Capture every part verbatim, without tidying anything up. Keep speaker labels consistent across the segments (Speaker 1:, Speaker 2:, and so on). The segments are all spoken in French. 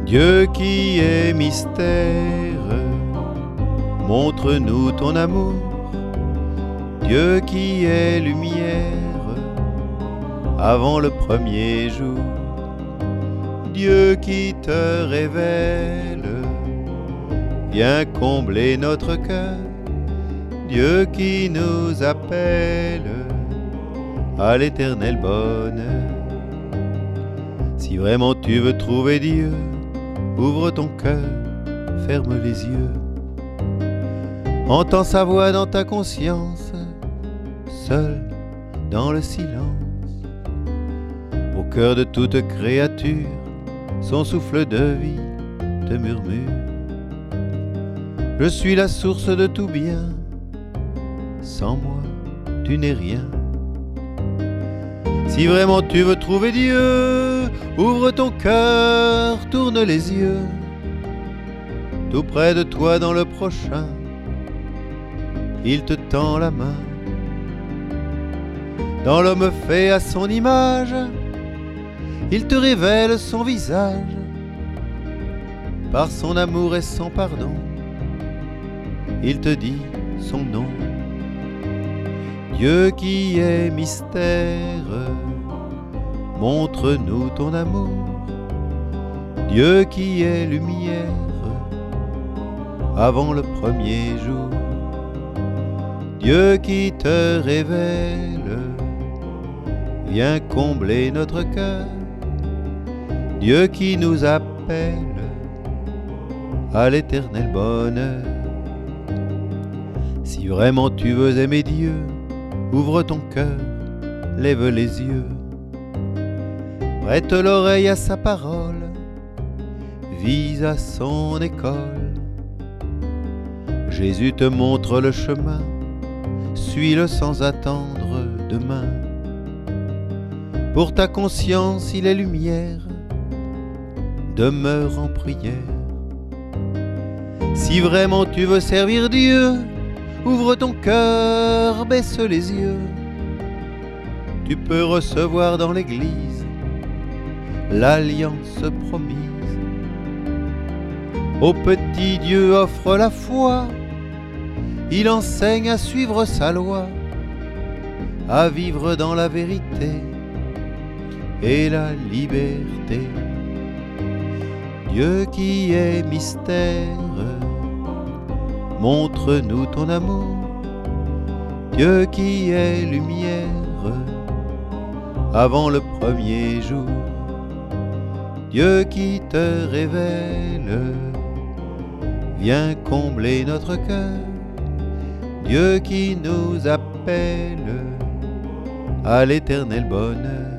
Speaker 1: Dieu qui est mystère, montre-nous ton amour. Dieu qui est lumière, avant le premier jour. Dieu qui te révèle, viens combler notre cœur. Dieu qui nous appelle à l'éternel bonheur. Si vraiment tu veux trouver Dieu, ouvre ton cœur, ferme les yeux. Entends sa voix dans ta conscience, seul dans le silence. Au cœur de toute créature, son souffle de vie te murmure. Je suis la source de tout bien, sans moi tu n'es rien. Si vraiment tu veux trouver Dieu, ouvre ton cœur, tourne les yeux. Tout près de toi dans le prochain, il te tend la main. Dans l'homme fait à son image, il te révèle son visage. Par son amour et son pardon, il te dit son nom. Dieu qui est mystère, montre-nous ton amour. Dieu qui est lumière, avant le premier jour. Dieu qui te révèle, viens combler notre cœur. Dieu qui nous appelle à l'éternel bonheur. Si vraiment tu veux aimer Dieu, ouvre ton cœur, lève les yeux. Prête l'oreille à sa parole, vise à son école. Jésus te montre le chemin, suis-le sans attendre demain. Pour ta conscience, il est lumière, demeure en prière. Si vraiment tu veux servir Dieu, ouvre ton cœur, baisse les yeux. Tu peux recevoir dans l'église l'alliance promise. Au petit Dieu offre la foi, il enseigne à suivre sa loi, à vivre dans la vérité et la liberté. Dieu qui est mystère, montre-nous ton amour. Dieu qui est lumière, avant le premier jour. Dieu qui te révèle, viens combler notre cœur. Dieu qui nous appelle à l'éternel bonheur.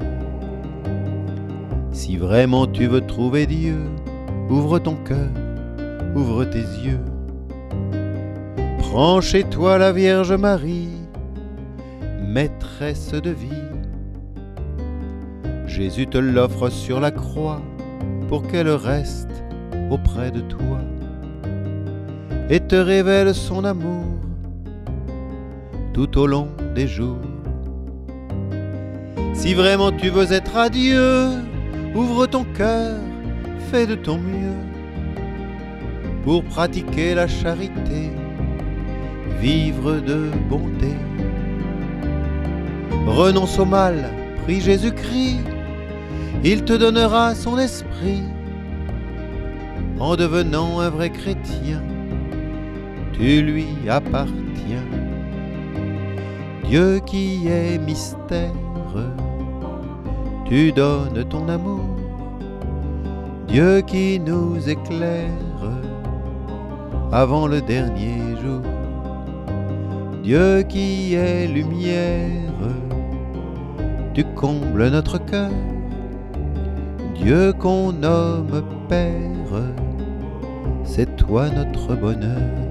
Speaker 1: Si vraiment tu veux trouver Dieu, ouvre ton cœur, ouvre tes yeux. Prends chez toi la Vierge Marie, maîtresse de vie. Jésus te l'offre sur la croix pour qu'elle reste auprès de toi et te révèle son amour tout au long des jours. Si vraiment tu veux être à Dieu, ouvre ton cœur, fais de ton mieux pour pratiquer la charité, vivre de bonté. Renonce au mal, prie Jésus-Christ, il te donnera son esprit. En devenant un vrai chrétien, tu lui appartiens. Dieu qui est mystère, tu donnes ton amour. Dieu qui nous éclaire avant le dernier jour. Dieu qui est lumière, tu combles notre cœur. Dieu qu'on nomme Père, c'est toi notre bonheur.